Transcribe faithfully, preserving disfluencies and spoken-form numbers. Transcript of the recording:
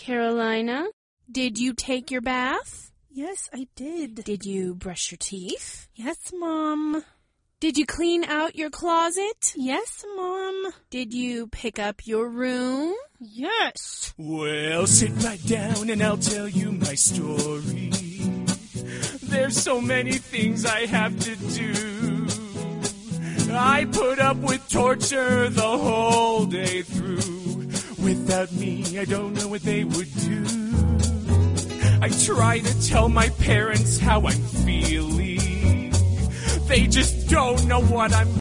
Carolina, did you take your bath? Yes, I did. Did you brush your teeth? Yes, Mom. Did you clean out your closet? Yes, Mom. Did you pick up your room? Yes. Well, sit right down and I'll tell you my story. There's so many things I have to do. I put up with torture the whole day through. Without me, I don't know what they would do. I try to tell my parents how I'm feeling. They just don't know what I'm